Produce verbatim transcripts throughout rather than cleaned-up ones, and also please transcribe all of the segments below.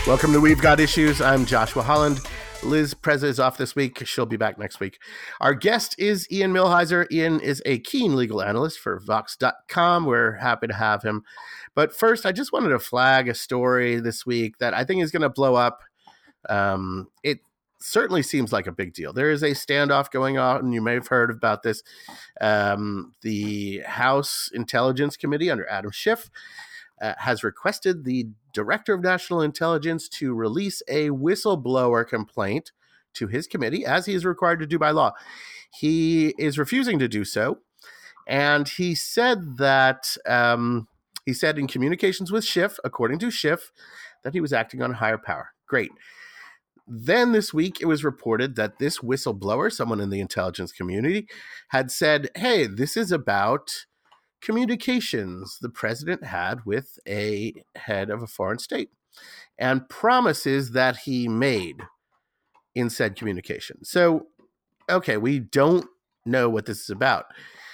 Welcome to We've Got Issues. I'm Joshua Holland. Liz Preza is off this week. She'll be back next week. Our guest is Ian Millhiser. Ian is a keen legal analyst for Vox dot com. We're happy to have him. But first, I just wanted to flag a story this week that I think is going to blow up. Um, it certainly seems like a big deal. There is a standoff going on, and you may have heard about this. Um, the House Intelligence Committee under Adam Schiff Uh, has requested the Director of National Intelligence to release a whistleblower complaint to his committee, as he is required to do by law. He is refusing to do so, and he said that um, he said in communications with Schiff, according to Schiff, that he was acting on higher power. Great. Then this week, it was reported that this whistleblower, someone in the intelligence community, had said, hey, this is about communications the president had with a head of a foreign state and promises that he made in said communication. So, okay, we don't know what this is about.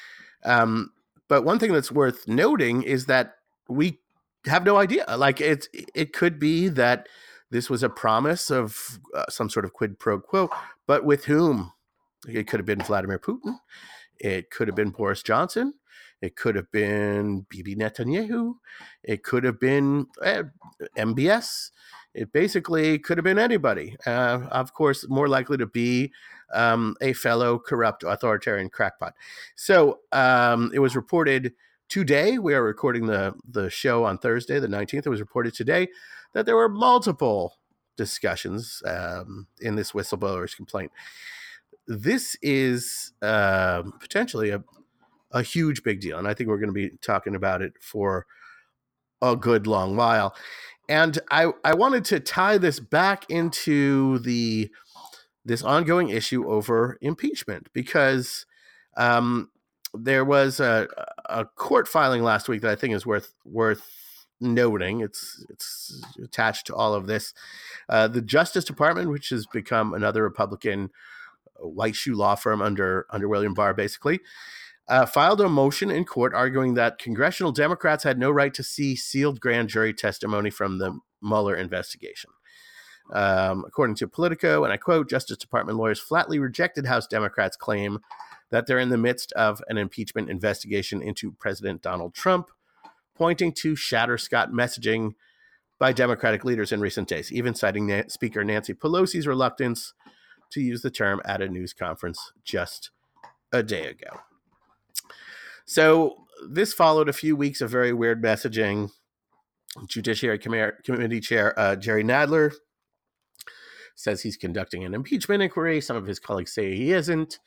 Um, but one thing that's worth noting is that we have no idea. Like, it's, it could be that this was a promise of uh, some sort of quid pro quo, but with whom? It could have been Vladimir Putin. It could have been Boris Johnson. It could have been Bibi Netanyahu. It could have been uh, M B S. It basically could have been anybody. Uh, of course, more likely to be um, a fellow corrupt authoritarian crackpot. So um, it was reported today. We are recording the, the show on Thursday, the nineteenth. It was reported today that there were multiple discussions um, in this whistleblower's complaint. This is uh, potentially a a huge big deal. And I think we're going to be talking about it for a good long while. And I, I wanted to tie this back into the this ongoing issue over impeachment, because um, there was a, a court filing last week that I think is worth worth noting. It's it's attached to all of this. Uh, the Justice Department, which has become another Republican white shoe law firm under under William Barr, basically, Uh, filed a motion in court arguing that congressional Democrats had no right to see sealed grand jury testimony from the Mueller investigation. Um, according to Politico, and I quote, Justice Department lawyers flatly rejected House Democrats' claim that they're in the midst of an impeachment investigation into President Donald Trump, pointing to Shatterscott messaging by Democratic leaders in recent days, even citing Na- Speaker Nancy Pelosi's reluctance to use the term at a news conference just a day ago. So this followed a few weeks of very weird messaging. Judiciary Com- Committee Chair uh, Jerry Nadler says he's conducting an impeachment inquiry. Some of his colleagues say he isn't.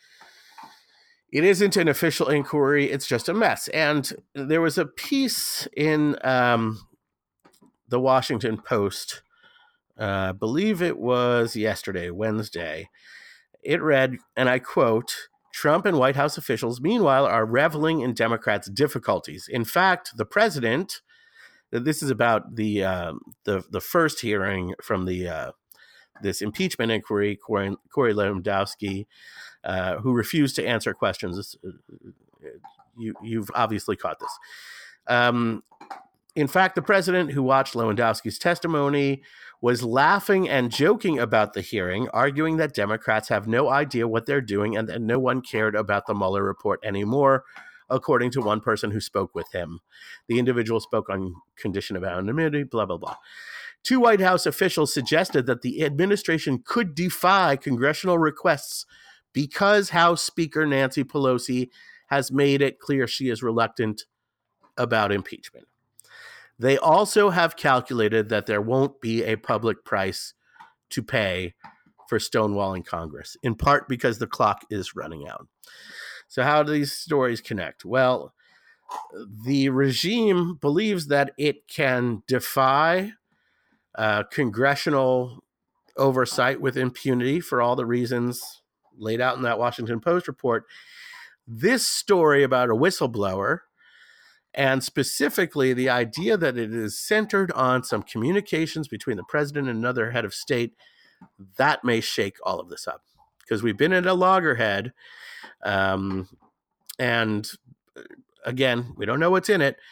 It isn't an official inquiry. It's just a mess. And there was a piece in um, the Washington Post, uh, I believe it was yesterday, Wednesday. It read, and I quote, Trump and White House officials, meanwhile, are reveling in Democrats' difficulties. In fact, the president, this is about the uh, the, the first hearing from the uh, this impeachment inquiry, Corey, Corey Lewandowski, uh, who refused to answer questions. You, you've obviously caught this. Um, in fact, the president, who watched Lewandowski's testimony, was laughing and joking about the hearing, arguing that Democrats have no idea what they're doing and that no one cared about the Mueller report anymore, according to one person who spoke with him. The individual spoke on condition of anonymity, blah, blah, blah. Two White House officials suggested that the administration could defy congressional requests because House Speaker Nancy Pelosi has made it clear she is reluctant about impeachment. They also have calculated that there won't be a public price to pay for stonewalling Congress, in part because the clock is running out. So how do these stories connect? Well, the regime believes that it can defy uh, congressional oversight with impunity for all the reasons laid out in that Washington Post report. This story about a whistleblower, and specifically the idea that it is centered on some communications between the president and another head of state, that may shake all of this up. Because we've been at a loggerhead, um, and again, we don't know what's in it,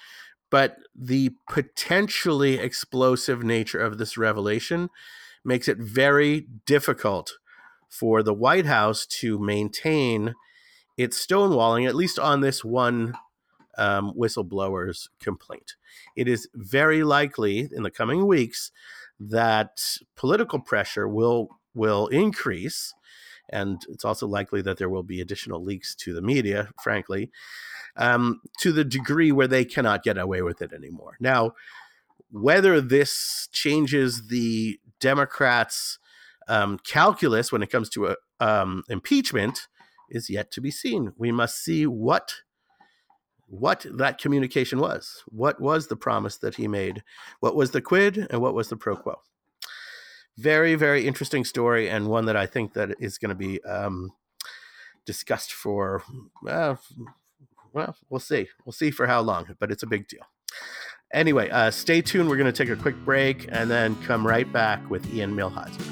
But the potentially explosive nature of this revelation makes it very difficult for the White House to maintain its stonewalling, at least on this one um, whistleblower's complaint. It is very likely in the coming weeks that political pressure will will increase, and it's also likely that there will be additional leaks to the media, frankly, um, to the degree where they cannot get away with it anymore. Now, whether this changes the Democrats' um, calculus when it comes to a, um, impeachment is yet to be seen. We must see what what that communication was. What was the promise that he made? What was the quid and what was the pro quo? Very, very interesting story, and one that I think that is going to be um, discussed for, uh, well, we'll see. We'll see for how long, but it's a big deal. Anyway, uh, stay tuned. We're going to take a quick break and then come right back with Ian Millhiser.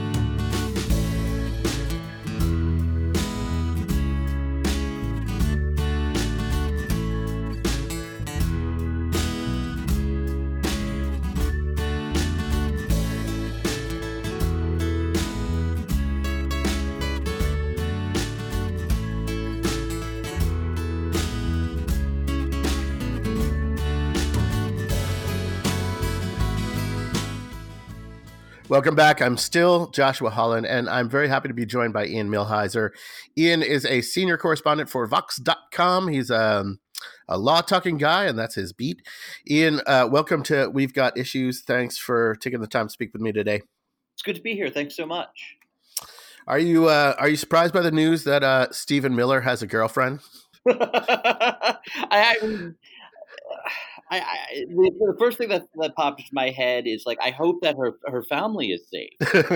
Welcome back. I'm still Joshua Holland, and I'm very happy to be joined by Ian Millhiser. Ian is a senior correspondent for Vox dot com. He's um, a law-talking guy, and that's his beat. Ian, uh, welcome to We've Got Issues. Thanks for taking the time to speak with me today. It's good to be here. Thanks so much. Are you uh, are you surprised by the news that uh, Stephen Miller has a girlfriend? I, I I, I, the first thing that, that popped into my head is like, I hope that her her family is safe.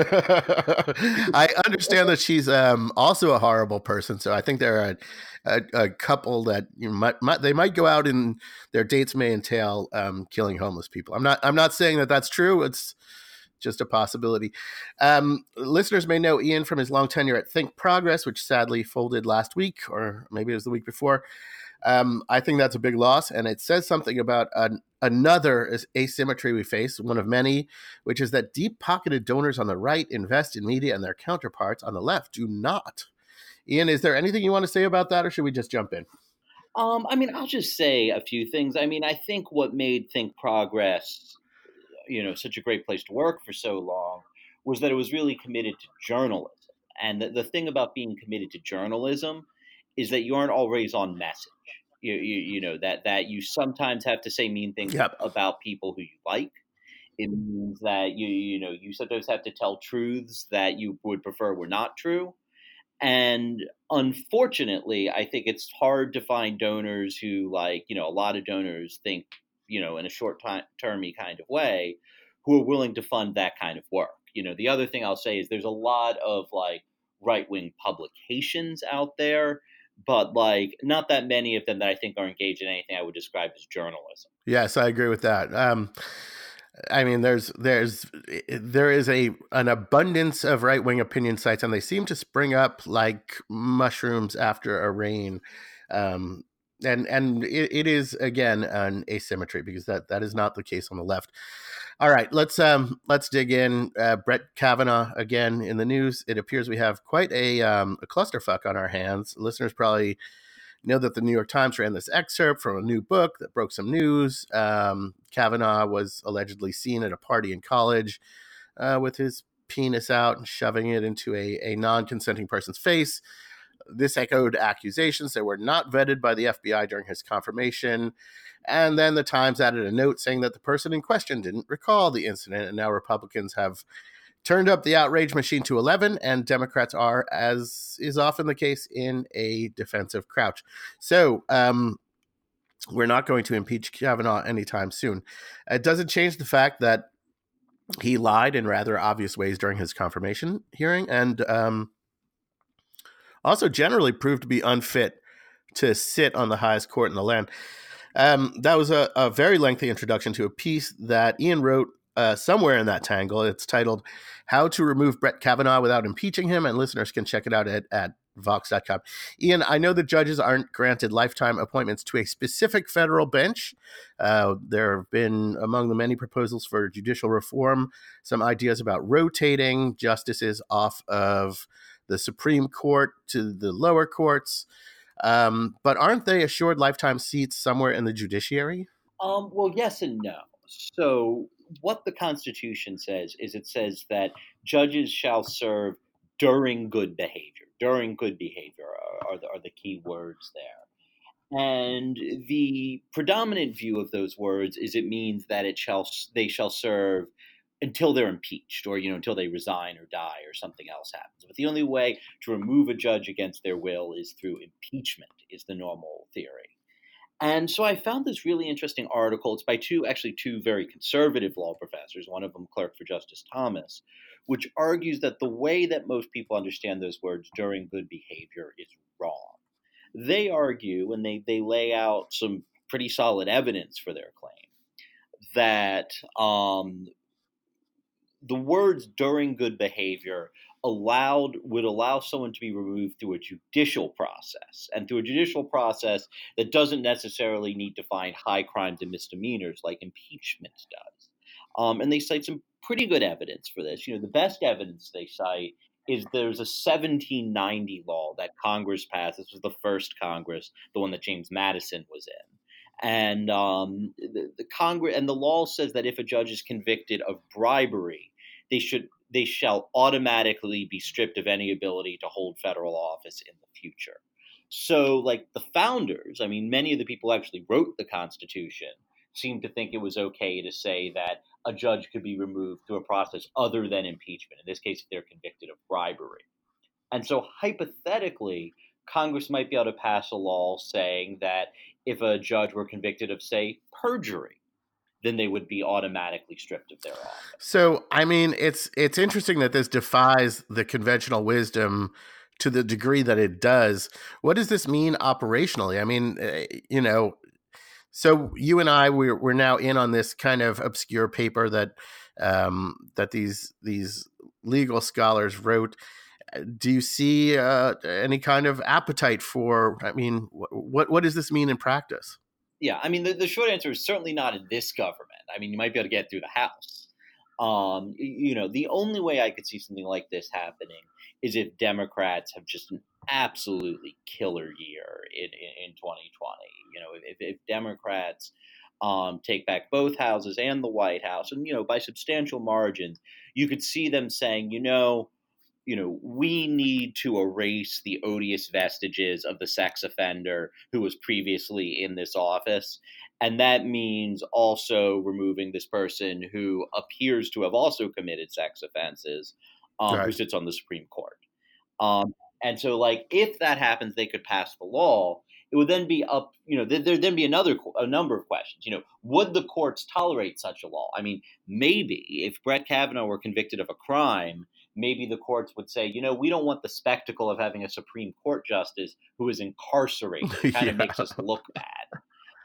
I understand that she's um, also a horrible person, so I think there are a, a, a couple that you might, might they might go out and their dates may entail um, killing homeless people. I'm not I'm not saying that that's true. It's just a possibility. Um, listeners may know Ian from his long tenure at Think Progress, which sadly folded last week, or maybe it was the week before. Um, I think that's a big loss, and it says something about an, another asymmetry we face, one of many, which is that deep-pocketed donors on the right invest in media and their counterparts on the left do not. Ian, is there anything you want to say about that, or should we just jump in? Um, I mean, I'll just say a few things. I mean, I think what made Think Progress, you know, such a great place to work for so long was that it was really committed to journalism. And the, the thing about being committed to journalism is that you aren't always on message. You, you, you know, that, that you sometimes have to say mean things Yep. about people who you like. It means that you, you know, you sometimes have to tell truths that you would prefer were not true. And unfortunately, I think it's hard to find donors who, like, you know, a lot of donors think, you know, in a short termy kind of way, who are willing to fund that kind of work. You know, the other thing I'll say is there's a lot of like right-wing publications out there, but like not that many of them that I think are engaged in anything I would describe as journalism. Yes, I agree with that. Um, I mean, there's there's there is a an abundance of right-wing opinion sites, and they seem to spring up like mushrooms after a rain. Um, and and it, it is again an asymmetry because that that is not the case on the left. All right, let's um let's dig in. Uh, Brett Kavanaugh again in the news. It appears we have quite a um a clusterfuck on our hands. Listeners probably know that the New York Times ran this excerpt from a new book that broke some news. Um, Kavanaugh was allegedly seen at a party in college uh, with his penis out and shoving it into a, a non-consenting person's face. This echoed accusations that were not vetted by the F B I during his confirmation. And then the Times added a note saying that the person in question didn't recall the incident, and now Republicans have turned up the outrage machine to eleven, and Democrats are, as is often the case, in a defensive crouch. So um, we're not going to impeach Kavanaugh anytime soon. It doesn't change the fact that he lied in rather obvious ways during his confirmation hearing, and um, also generally proved to be unfit to sit on the highest court in the land. Um, that was a, a very lengthy introduction to a piece that Ian wrote uh, somewhere in that tangle. It's titled "How to Remove Brett Kavanaugh Without Impeaching Him," and listeners can check it out at, at vox dot com. Ian, I know that judges aren't granted lifetime appointments to a specific federal bench. Uh, there have been, among the many proposals for judicial reform, some ideas about rotating justices off of the Supreme Court to the lower courts. Um, but aren't they assured lifetime seats somewhere in the judiciary? Um, well, yes and no. So, what the Constitution says is it says that judges shall serve during good behavior. During good behavior are, are, the, are the key words there. And the predominant view of those words is it means that it shall they shall serve until they're impeached, or you know until they resign or die or something else happens. But the only way to remove a judge against their will is through impeachment, is the normal theory. And so I found this really interesting article. It's by two, actually two very conservative law professors, one of them clerk for Justice Thomas, which argues that the way that most people understand those words during good behavior is wrong. They argue, and they, they lay out some pretty solid evidence for their claim, that um, the words during good behavior allowed would allow someone to be removed through a judicial process, and through a judicial process that doesn't necessarily need to find high crimes and misdemeanors like impeachment does. Um, and they cite some pretty good evidence for this. You know, the best evidence they cite is there's a seventeen ninety law that Congress passed. This was the first Congress, the one that James Madison was in. And um, the, the Congress and the law says that if a judge is convicted of bribery, they should they shall automatically be stripped of any ability to hold federal office in the future. So, like the founders, I mean, many of the people who actually wrote the Constitution seemed to think it was okay to say that a judge could be removed through a process other than impeachment, in this case, if they're convicted of bribery. And so, hypothetically, Congress might be able to pass a law saying that if a judge were convicted of, say, perjury, then they would be automatically stripped of their office. So, I mean, it's it's interesting that this defies the conventional wisdom to the degree that it does. What does this mean operationally? I mean, uh, you know, so you and I, we're we're now in on this kind of obscure paper that um, that these these legal scholars wrote. Do you see uh, any kind of appetite for? I mean, what what does this mean in practice? Yeah, I mean, the, the short answer is certainly not in this government. I mean, you might be able to get through the House. Um, you know, the only way I could see something like this happening is if Democrats have just an absolutely killer year in, in, in twenty twenty. You know, if, if Democrats um, take back both houses and the White House, and, you know, by substantial margins, you could see them saying, you know, you know, we need to erase the odious vestiges of the sex offender who was previously in this office. And that means also removing this person who appears to have also committed sex offenses, um, Right. who sits on the Supreme Court. Um, and so, like, if that happens, they could pass the law. It would then be up, you know, there'd then be another, a number of questions. You know, would the courts tolerate such a law? I mean, maybe if Brett Kavanaugh were convicted of a crime, maybe the courts would say, you know, we don't want the spectacle of having a Supreme Court justice who is incarcerated. It kind Yeah. of makes us look bad.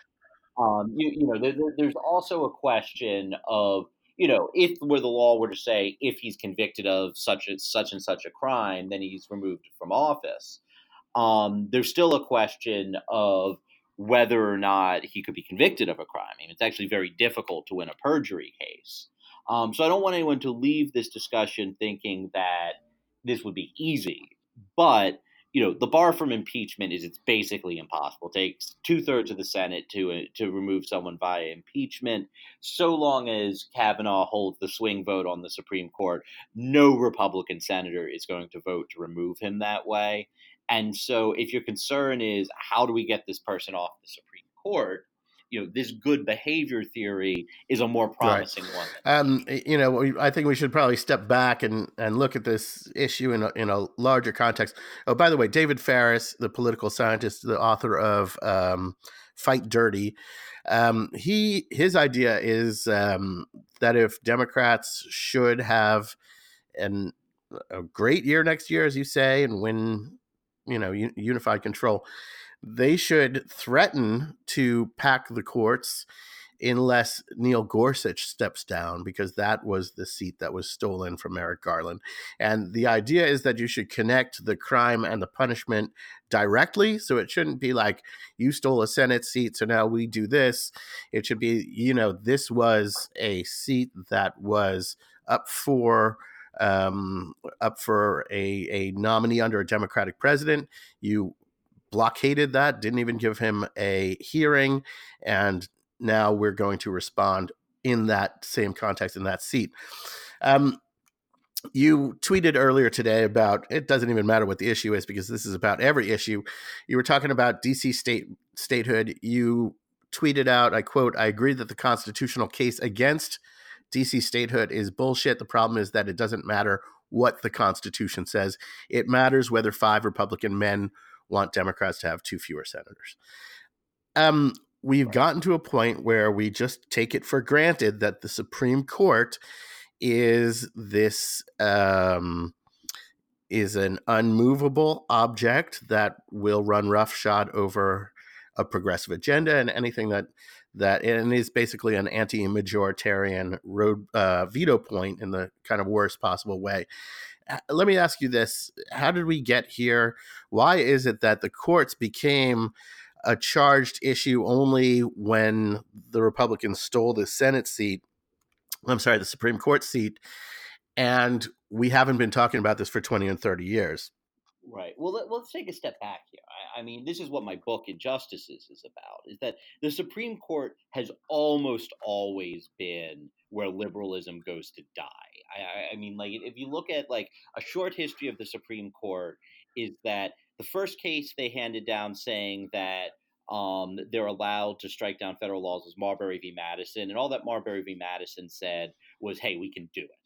Um, you, you know, there, there's also a question of, you know, if where the law were to say if he's convicted of such a, such and such a crime, then he's removed from office. Um, there's still a question of whether or not he could be convicted of a crime. I mean, it's actually very difficult to win a perjury case. Um, so I don't want anyone to leave this discussion thinking that this would be easy. But, you know, the bar from impeachment is it's basically impossible. It takes two-thirds of the Senate to uh, to remove someone via impeachment. So long as Kavanaugh holds the swing vote on the Supreme Court, no Republican senator is going to vote to remove him that way. And so if your concern is how do we get this person off the Supreme Court, you know, this good behavior theory is a more promising Right. one. Um, you know, we, I think we should probably step back and, and look at this issue in a, in a larger context. Oh, by the way, David Ferris, the political scientist, the author of um, Fight Dirty, um, he his idea is um, that if Democrats should have an, a great year next year, as you say, and win, you know, un- unified control, they should threaten to pack the courts unless Neil Gorsuch steps down, because that was the seat that was stolen from Merrick Garland. And the idea is that you should connect the crime and the punishment directly. So it shouldn't be like, you stole a Senate seat, so now we do this. It should be, you know, this was a seat that was up for um, up for a, a nominee under a Democratic president. You blockaded that, didn't even give him a hearing, and now we're going to respond in that same context, in that seat. Um, you tweeted earlier today about, it doesn't even matter what the issue is because this is about every issue. You were talking about D C state statehood. You tweeted out, I quote, "I agree that the constitutional case against D C statehood is bullshit. The problem is that it doesn't matter what the Constitution says. It matters whether five Republican men want Democrats to have two fewer senators." Um, we've gotten to a point where we just take it for granted that the Supreme Court is this um, is an unmovable object that will run roughshod over a progressive agenda and anything that that and is basically an anti-majoritarian road uh, veto point in the kind of worst possible way. Let me ask you this: how did we get here? Why is it that the courts became a charged issue only when the Republicans stole the Senate seat? I'm sorry, the Supreme Court seat, and we haven't been talking about this for twenty and thirty years. Right. Well, let, let's take a step back here. I, I mean, this is what my book Injustices is about, is that the Supreme Court has almost always been where liberalism goes to die. I, I mean, like, if you look at, like, a short history of the Supreme Court, is that the first case they handed down saying that um, they're allowed to strike down federal laws was Marbury v. Madison. And all that Marbury v. Madison said was, hey, we can do it.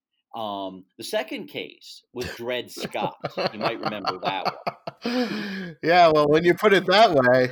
Um, the second case was Dred Scott. You might remember that one. Yeah, well, when you put it that way.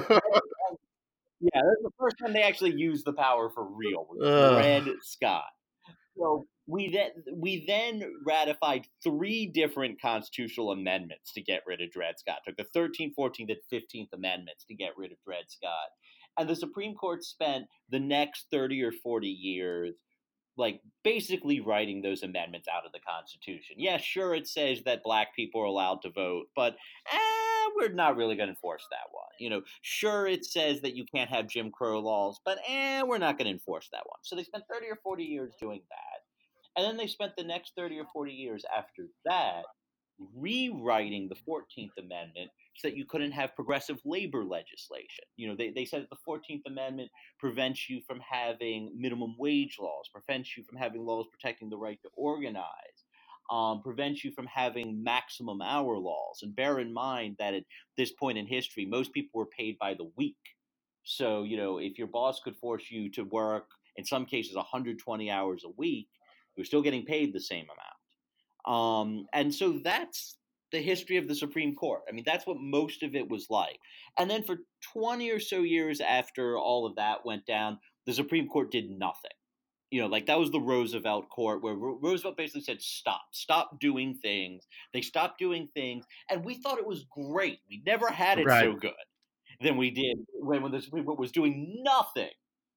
Yeah, that's the first time they actually used the power for real. Dred Scott. So we then we then ratified three different constitutional amendments to get rid of Dred Scott. Took the thirteenth, fourteenth, and fifteenth amendments to get rid of Dred Scott. And the Supreme Court spent the next thirty or forty years like basically writing those amendments out of the Constitution. Yeah, sure, it says that black people are allowed to vote, but eh, we're not really going to enforce that one. You know, sure, it says that you can't have Jim Crow laws, but eh, we're not going to enforce that one. So they spent thirty or forty years doing that. And then they spent the next thirty or forty years after that rewriting the fourteenth Amendment so that you couldn't have progressive labor legislation. You know, they, they said that the fourteenth Amendment prevents you from having minimum wage laws, prevents you from having laws protecting the right to organize, um, prevents you from having maximum hour laws. And bear in mind that at this point in history, most people were paid by the week. So, you know, if your boss could force you to work, in some cases, one hundred twenty hours a week, you're still getting paid the same amount. Um, and so that's the history of the Supreme Court. I mean, that's what most of it was like. And then for twenty or so years after all of that went down, the Supreme Court did nothing. You know, like that was the Roosevelt court where Ro- Roosevelt basically said, stop, stop doing things. They stopped doing things. And we thought it was great. We never had it right. so good than we did when, when the Supreme Court was doing nothing.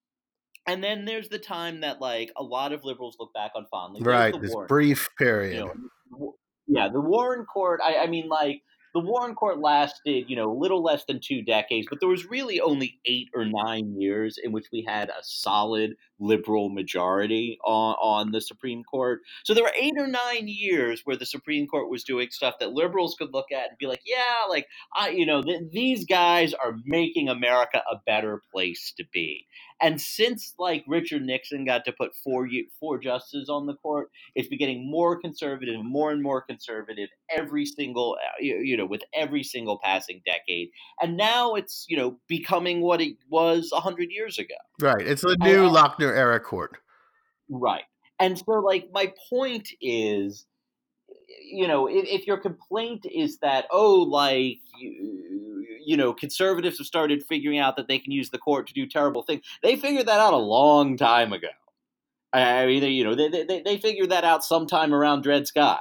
And then there's the time that, like, a lot of liberals look back on fondly. Right, this Warren brief period. You know, yeah, the Warren Court, I, I mean, like, the Warren Court lasted, you know, a little less than two decades, but there was really only eight or nine years in which we had a solid liberal majority on, on the Supreme Court. So there were eight or nine years where the Supreme Court was doing stuff that liberals could look at and be like, yeah, like, I, you know, th- these guys are making America a better place to be. And since, like, Richard Nixon got to put four four justices on the court, it's been getting more conservative, more and more conservative every single, you know, with every single passing decade. And now it's, you know, becoming what it was one hundred years ago. Right. It's the new and, Lochner era court. Right. And so, like, my point is, you know, if, if your complaint is that, oh, like, you, you know, conservatives have started figuring out that they can use the court to do terrible things. They figured that out a long time ago. I mean, they, you know, they, they they figured that out sometime around Dred Scott.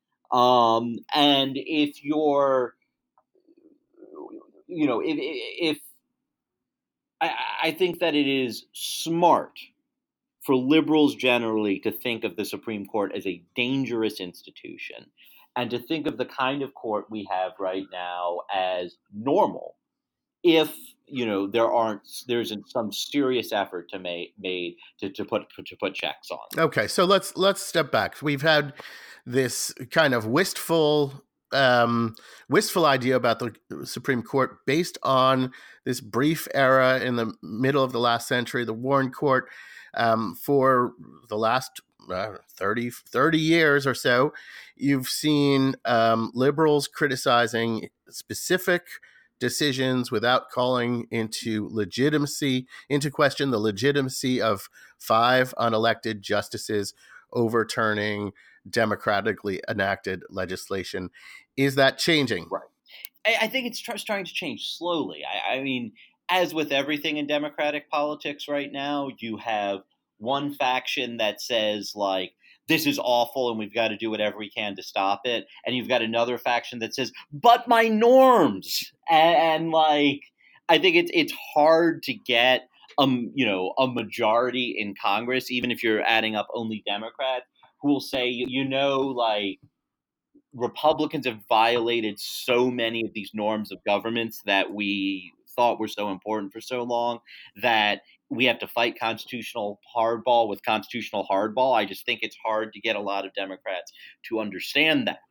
Um, and if you're, you know, if if I, I think that it is smart for liberals generally to think of the Supreme Court as a dangerous institution and to think of the kind of court we have right now as normal if you know there aren't there's some serious effort to make made to, to put to put checks on. Okay, so let's let's step back. We've had this kind of wistful um, wistful idea about the Supreme Court based on this brief era in the middle of the last century, the Warren Court. Um, for the last uh, thirty, thirty years or so, you've seen um, liberals criticizing specific decisions without calling into legitimacy, into question the legitimacy of five unelected justices overturning democratically enacted legislation. Is that changing? Right. I, I think it's tr- trying to change slowly. I, I mean, as with everything in democratic politics right now, you have one faction that says, like, this is awful and we've got to do whatever we can to stop it. And you've got another faction that says, but my norms. And, and like, I think it's it's hard to get um, you know, a majority in Congress, even if you're adding up only Democrats, who will say, you know, like, Republicans have violated so many of these norms of governments that we thought were so important for so long that we have to fight constitutional hardball with constitutional hardball. I just think it's hard to get a lot of Democrats to understand that.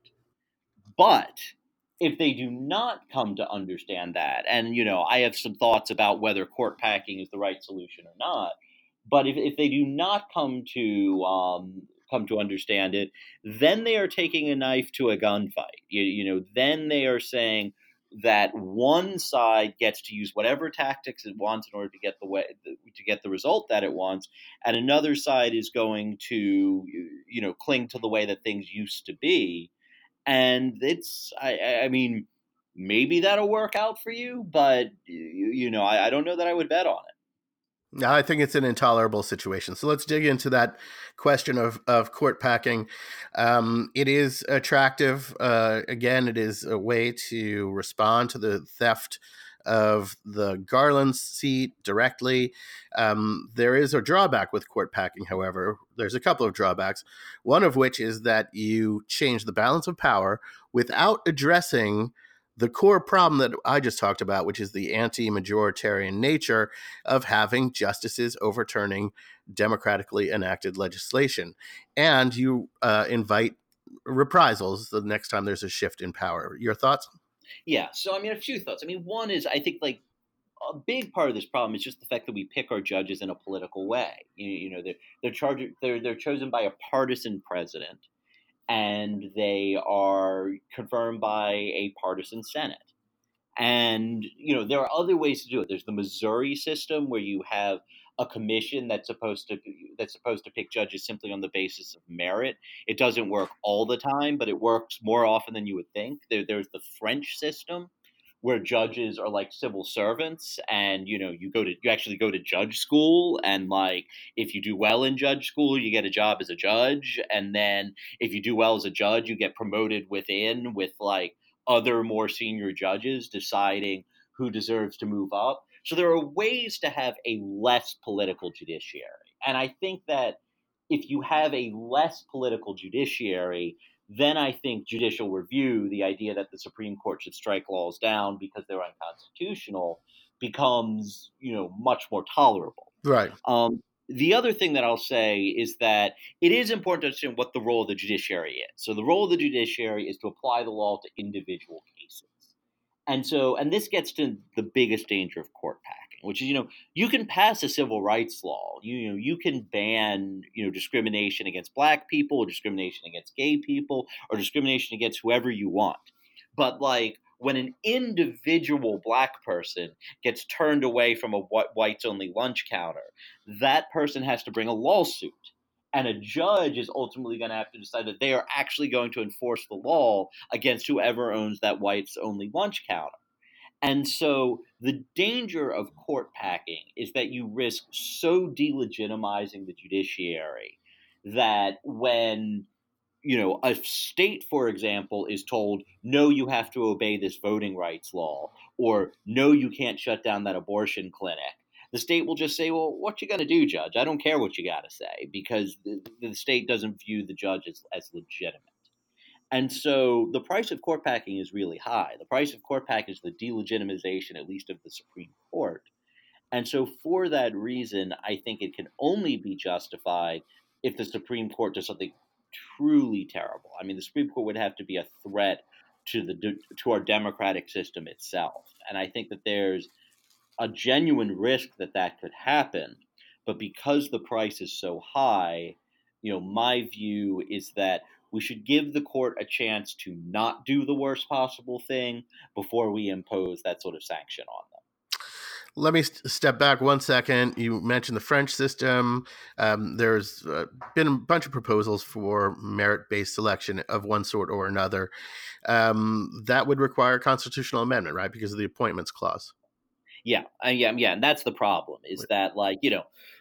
But if they do not come to understand that, and, you know, I have some thoughts about whether court packing is the right solution or not, but if, if they do not come to um, come to understand it, then they are taking a knife to a gunfight. You, you know, then they are saying that one side gets to use whatever tactics it wants in order to get the way to get the result that it wants, and another side is going to, you know, cling to the way that things used to be. And it's, I, I mean, maybe that'll work out for you, but you, you know, I, I don't know that I would bet on it. I think it's an intolerable situation. So let's dig into that question of, of court packing. Um, it is attractive. Uh, again, it is a way to respond to the theft of the Garland seat directly. Um, there is a drawback with court packing, however. There's a couple of drawbacks, one of which is that you change the balance of power without addressing the core problem that I just talked about, which is the anti-majoritarian nature of having justices overturning democratically enacted legislation. And you uh, invite reprisals the next time there's a shift in power. Your thoughts? Yeah. So, I mean, a few thoughts. I mean, one is, I think, like, a big part of this problem is just the fact that we pick our judges in a political way. You, you know, they're they're charged, they're they're chosen by a partisan president, and they are confirmed by a partisan Senate. And, you know, there are other ways to do it. There's the Missouri system where you have a commission that's supposed to that's supposed to pick judges simply on the basis of merit. It doesn't work all the time, but it works more often than you would think. There, there's the French system where judges are like civil servants, and, you know, you go to you actually go to judge school, and, like, if you do well in judge school, you get a job as a judge, and then if you do well as a judge, you get promoted within with, like, other more senior judges deciding who deserves to move up. So there are ways to have a less political judiciary. And I think that if you have a less political judiciary, then I think judicial review, the idea that the Supreme Court should strike laws down because they're unconstitutional, becomes, you know, much more tolerable. Right. Um, the other thing that I'll say is that it is important to understand what the role of the judiciary is. So the role of the judiciary is to apply the law to individual cases. And so, and this gets to the biggest danger of court packing, which is, you know, you can pass a civil rights law. You, you know, you can ban, you know, discrimination against black people, or discrimination against gay people, or discrimination against whoever you want. But, like, when an individual black person gets turned away from a whites only lunch counter, that person has to bring a lawsuit. And a judge is ultimately going to have to decide that they are actually going to enforce the law against whoever owns that whites only lunch counter. And so the danger of court packing is that you risk so delegitimizing the judiciary that when, you know, a state, for example, is told, no, you have to obey this voting rights law, or no, you can't shut down that abortion clinic, the state will just say, well, what you going to do, judge? I don't care what you got to say, because the, the state doesn't view the judge as, as legitimate. And so the price of court packing is really high. The price of court packing is the delegitimization, at least of the Supreme Court. And so for that reason, I think it can only be justified if the Supreme Court does something truly terrible. I mean, the Supreme Court would have to be a threat to the to our democratic system itself. And I think that there's a genuine risk that that could happen. But because the price is so high, you know, my view is that we should give the court a chance to not do the worst possible thing before we impose that sort of sanction on them. Let me st- step back one second. You mentioned the French system. Um, there's uh, been a bunch of proposals for merit-based selection of one sort or another. Um, that would require a constitutional amendment, right? Because of the appointments clause. Yeah, uh, yeah, yeah. And that's the problem is right. that, like, you know,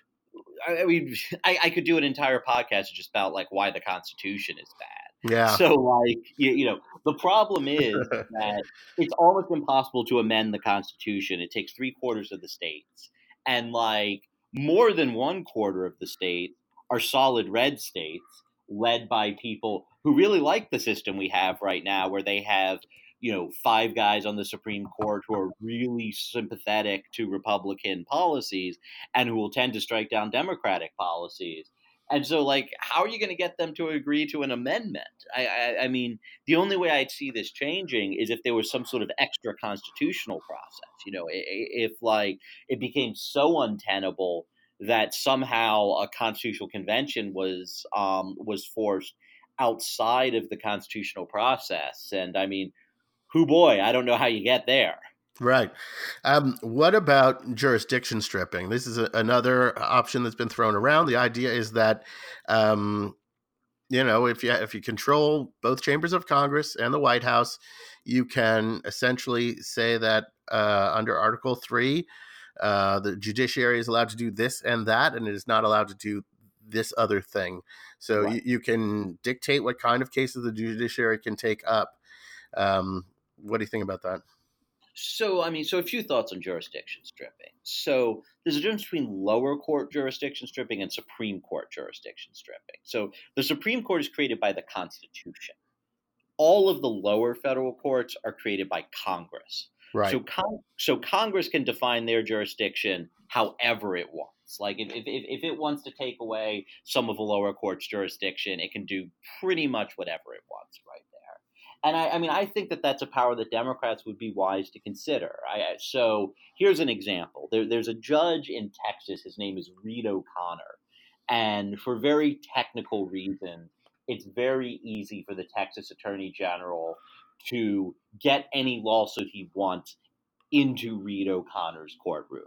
I, I mean, I, I could do an entire podcast just about, like, why the Constitution is bad. Yeah. So, like, you, you know, the problem is that it's almost impossible to amend the Constitution. It takes three quarters of the states. And, like, more than one quarter of the states are solid red states led by people who really like the system we have right now, where they have, you know, five guys on the Supreme Court who are really sympathetic to Republican policies and who will tend to strike down Democratic policies. And so, like, how are you going to get them to agree to an amendment? I, I, I mean, the only way I'd see this changing is if there was some sort of extra constitutional process. You know, if, like, it became so untenable that somehow a constitutional convention was um, was forced outside of the constitutional process. And I mean, hoo boy, I don't know how you get there. Right. Um, what about jurisdiction stripping? This is a, another option that's been thrown around. The idea is that, um, you know, if you if you control both chambers of Congress and the White House, you can essentially say that uh, under Article Three, uh, the judiciary is allowed to do this and that, and it is not allowed to do this other thing. So right. you, you can dictate what kind of cases the judiciary can take up. Um, what do you think about that? So, I mean, so a few thoughts on jurisdiction stripping. So there's a difference between lower court jurisdiction stripping and Supreme Court jurisdiction stripping. So the Supreme Court is created by the Constitution. All of the lower federal courts are created by Congress. Right. So, con- so Congress can define their jurisdiction however it wants. Like if, if if it wants to take away some of the lower court's jurisdiction, it can do pretty much whatever it wants, right? And I, I mean, I think that that's a power that Democrats would be wise to consider. I, so here's an example. There, there's a judge in Texas. His name is Reed O'Connor. And for very technical reasons, it's very easy for the Texas Attorney General to get any lawsuit he wants into Reed O'Connor's courtroom.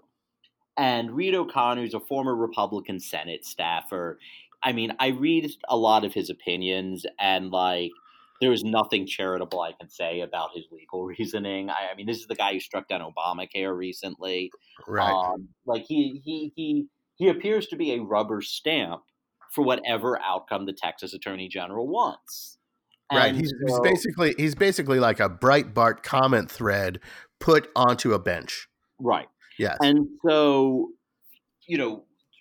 And Reed O'Connor is a former Republican Senate staffer. I mean, I read a lot of his opinions, and, like, there is nothing charitable I can say about his legal reasoning. I, I mean, this is the guy who struck down Obamacare recently. Right. Um, like he he he he appears to be a rubber stamp for whatever outcome the Texas Attorney General wants. Right. He's, so, he's basically he's basically like a Breitbart comment thread put onto a bench. Right. Yes. And so, you know,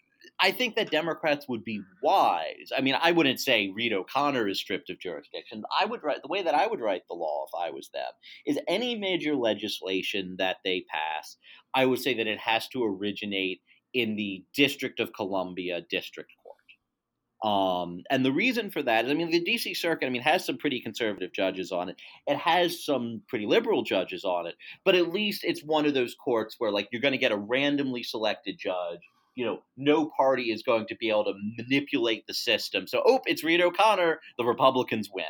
I think that Democrats would be wise. I mean, I wouldn't say Reed O'Connor is stripped of jurisdiction. I would write the way that I would write the law if I was them is any major legislation that they pass, I would say that it has to originate in the District of Columbia District Court. Um, and the reason for that is, I mean, the D C Circuit, I mean, has some pretty conservative judges on it. It has some pretty liberal judges on it. But at least it's one of those courts where, like, you're going to get a randomly selected judge. You know, no party is going to be able to manipulate the system. So, oh, it's Reed O'Connor. The Republicans win.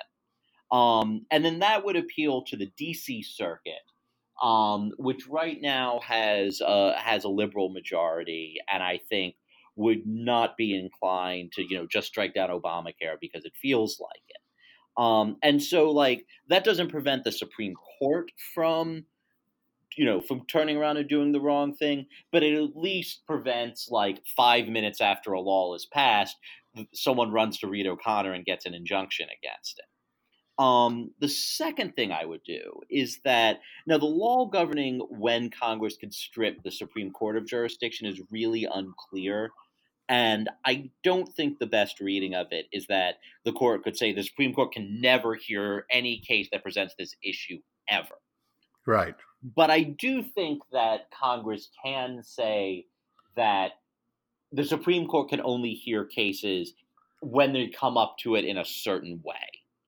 Um, and then that would appeal to the D C Circuit, um, which right now has uh, has a liberal majority, and I think would not be inclined to, you know, just strike down Obamacare because it feels like it. Um, and so, like, that doesn't prevent the Supreme Court from, you know, from turning around and doing the wrong thing, but it at least prevents, like, five minutes after a law is passed, someone runs to Reed O'Connor and gets an injunction against it. Um, the second thing I would do is that now the law governing when Congress could strip the Supreme Court of jurisdiction is really unclear. And I don't think the best reading of it is that the court could say the Supreme Court can never hear any case that presents this issue ever. Right. But I do think that Congress can say that the Supreme Court can only hear cases when they come up to it in a certain way.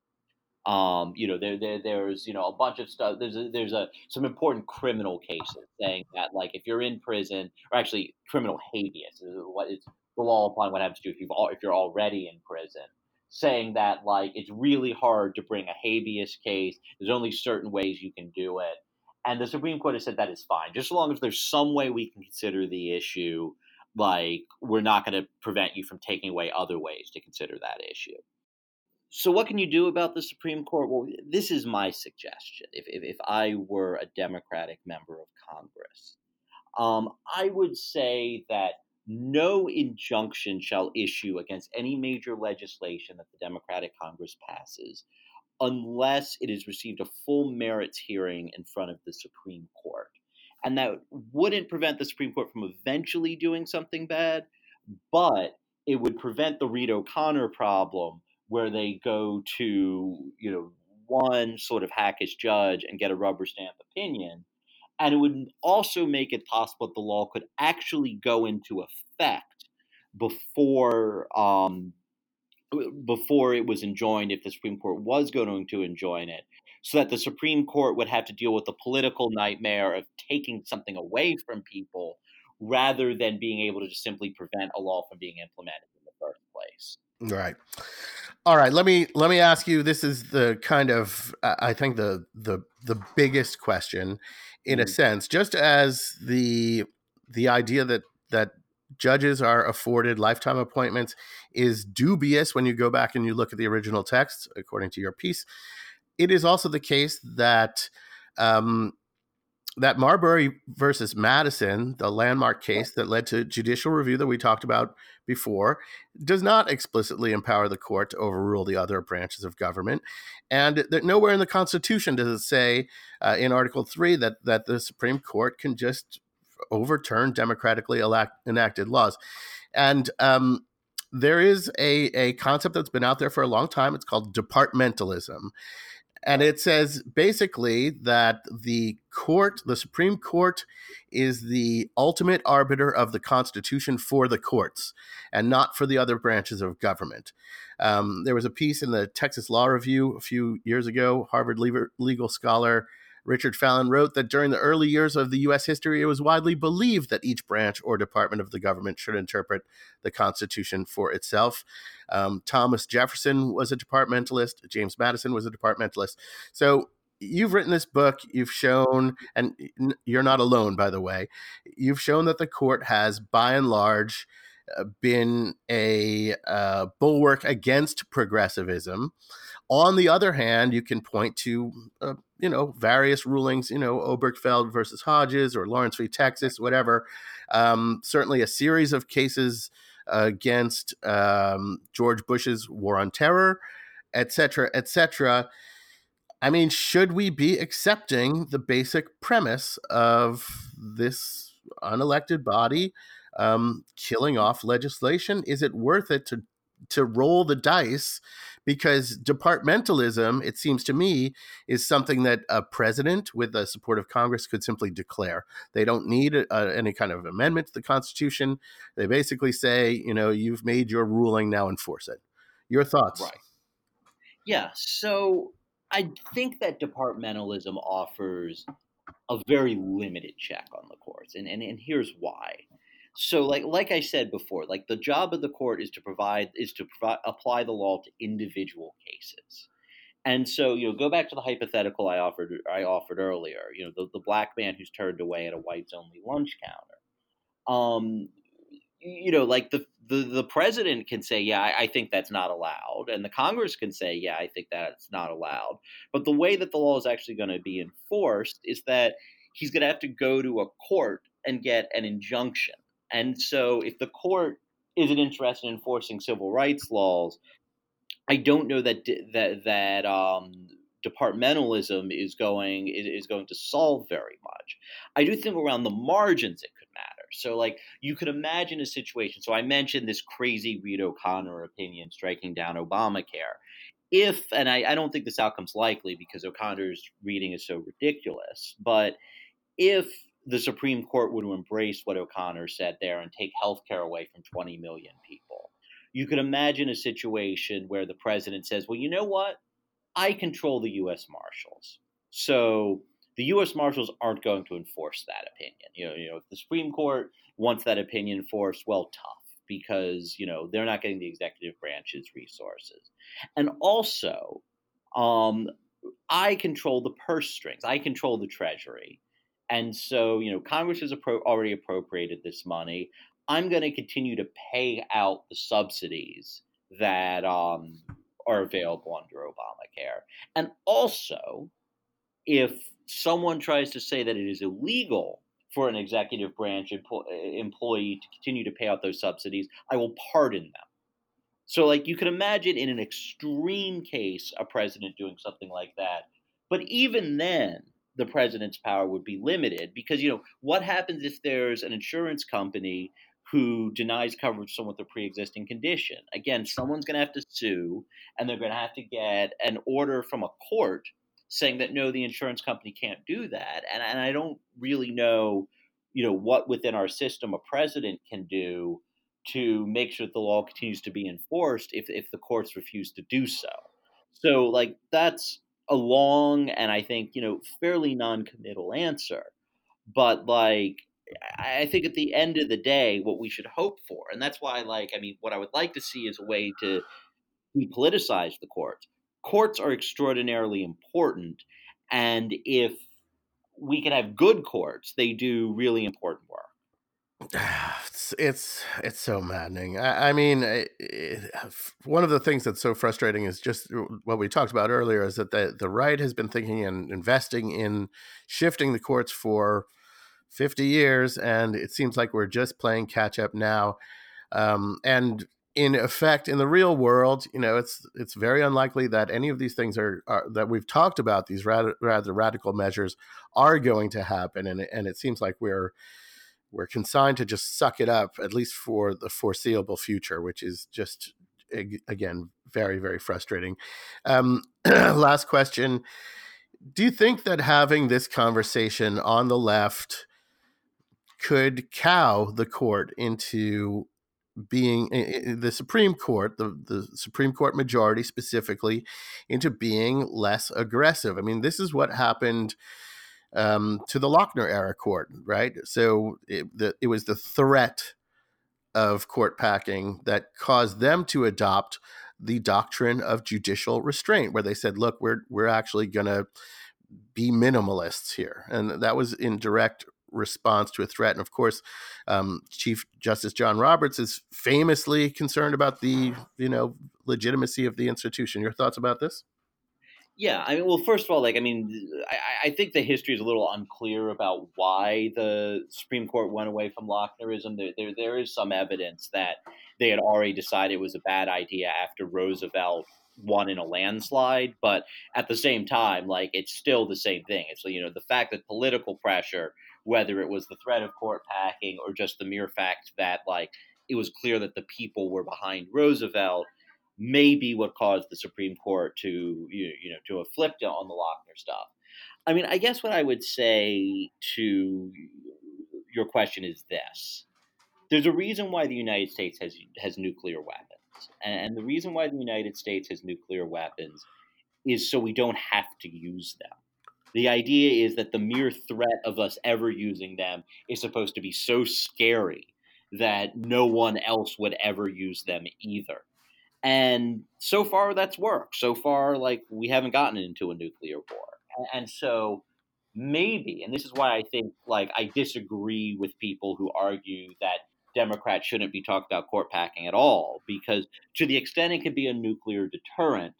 Um, you know, there, there, there's, you know, a bunch of stuff. There's, a, there's a some important criminal cases saying that, like, if you're in prison, or actually criminal habeas, is what it's the law applying what happens to you if you've al- if you're already in prison, saying that like it's really hard to bring a habeas case. There's only certain ways you can do it, and the Supreme Court has said that is fine, just as long as there's some way we can consider the issue. Like, we're not going to prevent you from taking away other ways to consider that issue. So what can you do about the Supreme Court? Well, this is my suggestion. If if, if I were a Democratic member of Congress, um, I would say that no injunction shall issue against any major legislation that the Democratic Congress passes unless it has received a full merits hearing in front of the Supreme Court. And that wouldn't prevent the Supreme Court from eventually doing something bad, but it would prevent the Reed O'Connor problem where they go to, you know, one sort of hackish judge and get a rubber stamp opinion. And it would also make it possible that the law could actually go into effect before um, before it was enjoined, if the Supreme Court was going to enjoin it, so that the Supreme Court would have to deal with the political nightmare of taking something away from people rather than being able to just simply prevent a law from being implemented in the first place. Right. All right. Let me let me ask you. This is the kind of uh, I think the the the biggest question, in a Mm. sense. Just as the the idea that that judges are afforded lifetime appointments is dubious when you go back and you look at the original text, according to your piece, it is also the case that um, that Marbury versus Madison, the landmark case that led to judicial review that we talked about before, does not explicitly empower the court to overrule the other branches of government. And that nowhere in the Constitution does it say uh, in Article three that, that the Supreme Court can just overturn democratically elect, enacted laws. And um, there is a, a concept that's been out there for a long time. It's called departmentalism. And it says basically that the court, the Supreme Court, is the ultimate arbiter of the Constitution for the courts and not for the other branches of government. Um, there was a piece in the Texas Law Review a few years ago. Harvard legal scholar Richard Fallon wrote that during the early years of the U S history, it was widely believed that each branch or department of the government should interpret the Constitution for itself. Um, Thomas Jefferson was a departmentalist. James Madison was a departmentalist. So you've written this book. You've shown, and you're not alone, by the way, you've shown that the court has, by and large, uh, been a uh, bulwark against progressivism. On the other hand, you can point to, uh, you know, various rulings, you know, Obergefell versus Hodges or Lawrence v. Texas, whatever. Um, certainly a series of cases uh, against um, George Bush's War on Terror, et cetera, et cetera. I mean, should we be accepting the basic premise of this unelected body um, killing off legislation? Is it worth it to to roll the dice? Because departmentalism, it seems to me, is something that a president with the support of Congress could simply declare. They don't need a, a, any kind of amendment to the Constitution. They basically say, you know, you've made your ruling, now enforce it. Your thoughts? Right. Yeah. So I think that departmentalism offers a very limited check on the courts, and, and and here's why. So, like like I said before, like the job of the court is to provide is to provide apply the law to individual cases. And so, you know, go back to the hypothetical I offered I offered earlier. You know, the, the black man who's turned away at a whites only lunch counter. Um, you know, like the, the the president can say, yeah, I, I think that's not allowed, and the Congress can say, yeah, I think that's not allowed. But the way that the law is actually going to be enforced is that he's going to have to go to a court and get an injunction. And so, if the court isn't interested in enforcing civil rights laws, I don't know that that that um, departmentalism is going is, is going to solve very much. I do think around the margins it could matter. So, like, you could imagine a situation. So, I mentioned this crazy Reed O'Connor opinion striking down Obamacare. If, and I, I don't think this outcome's likely because O'Connor's reading is so ridiculous, but if the Supreme Court were to embrace what O'Connor said there and take health care away from twenty million people, you could imagine a situation where the president says, well, you know what? I control the U S Marshals. So the U S Marshals aren't going to enforce that opinion. You know, you know, if the Supreme Court wants that opinion enforced, well, tough, because, you know, they're not getting the executive branch's resources. And also, um, I control the purse strings. I control the Treasury. And so, you know, Congress has appro- already appropriated this money. I'm going to continue to pay out the subsidies that um, are available under Obamacare. And also, if someone tries to say that it is illegal for an executive branch empl- employee to continue to pay out those subsidies, I will pardon them. So, like, you can imagine in an extreme case a president doing something like that. But even then, the president's power would be limited because, you know, what happens if there's an insurance company who denies coverage to someone with a pre-existing condition? Again, someone's going to have to sue, and they're going to have to get an order from a court saying that, no, the insurance company can't do that. And, and I don't really know, you know, what within our system a president can do to make sure that the law continues to be enforced if, if the courts refuse to do so. So, like, that's a long and I think, you know, fairly non-committal answer. But, like, I think at the end of the day, what we should hope for, and that's why, like, I mean, what I would like to see is a way to depoliticize the courts. Courts are extraordinarily important. And if we can have good courts, they do really important work. It's it's, it's so maddening. I, I mean, it, it, one of the things that's so frustrating is just what we talked about earlier is that the, the right has been thinking and investing in shifting the courts for fifty years, and it seems like we're just playing catch up now. Um, and in effect, in the real world, you know, it's it's very unlikely that any of these things are, are that we've talked about, these rather, rather radical measures, are going to happen. And and it seems like we're we're consigned to just suck it up, at least for the foreseeable future, which is just, again, very, very frustrating. Um, last question. Do you think that having this conversation on the left could cow the court into being the Supreme Court, the, the Supreme Court majority specifically, into being less aggressive? I mean, this is what happened um, to the Lochner era court, right? So it, the, it was the threat of court packing that caused them to adopt the doctrine of judicial restraint, where they said, look, we're we're actually going to be minimalists here. And that was in direct response to a threat. And of course, um, Chief Justice John Roberts is famously concerned about the, you know, legitimacy of the institution. Your thoughts about this? Yeah, I mean, well, first of all, like, I mean, I, I think the history is a little unclear about why the Supreme Court went away from Lochnerism. There, there, there is some evidence that they had already decided it was a bad idea after Roosevelt won in a landslide. But at the same time, like, it's still the same thing. It's, you know, the fact that political pressure, whether it was the threat of court packing or just the mere fact that, like, it was clear that the people were behind Roosevelt, may be what caused the Supreme Court to, you, you know, to have flipped on the Lochner stuff. I mean, I guess what I would say to your question is this. There's a reason why the United States has has nuclear weapons. And the reason why the United States has nuclear weapons is so we don't have to use them. The idea is that the mere threat of us ever using them is supposed to be so scary that no one else would ever use them either. And so far, that's worked. So far, like, we haven't gotten into a nuclear war. And so maybe, and this is why I think, like, I disagree with people who argue that Democrats shouldn't be talking about court packing at all, because to the extent it could be a nuclear deterrent,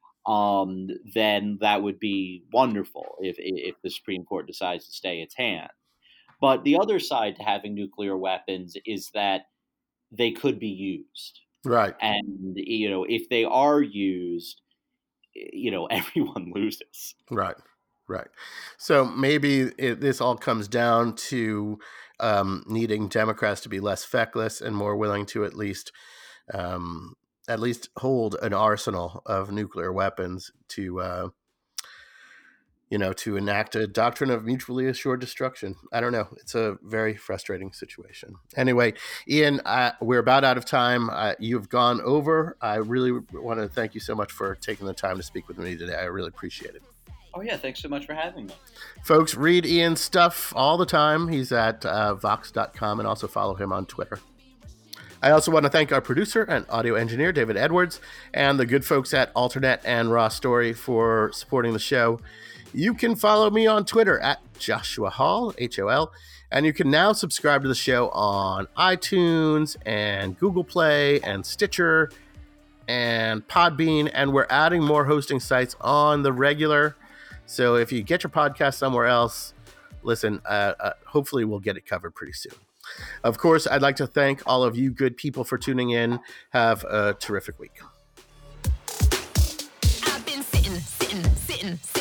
um, then that would be wonderful if, if the Supreme Court decides to stay its hand. But the other side to having nuclear weapons is that they could be used. Right. And, you know, if they are used, you know, everyone loses. Right. Right. So maybe it, this all comes down to um, needing Democrats to be less feckless and more willing to at least um, at least hold an arsenal of nuclear weapons to, uh, you know, to enact a doctrine of mutually assured destruction. I don't know. It's a very frustrating situation. Anyway, Ian, uh, we're about out of time. Uh, you've gone over. I really want to thank you so much for taking the time to speak with me today. I really appreciate it. Oh, yeah. Thanks so much for having me. Folks, read Ian's stuff all the time. He's at uh, vox dot com, and also follow him on Twitter. I also want to thank our producer and audio engineer, David Edwards, and the good folks at Alternet and Raw Story for supporting the show. You can follow me on Twitter at Joshua Hall, H O L, and you can now subscribe to the show on iTunes and Google Play and Stitcher and Podbean, and we're adding more hosting sites on the regular. So if you get your podcast somewhere else, listen, uh, uh, hopefully we'll get it covered pretty soon. Of course, I'd like to thank all of you good people for tuning in. Have a terrific week. I've been sitting, sitting, sitting,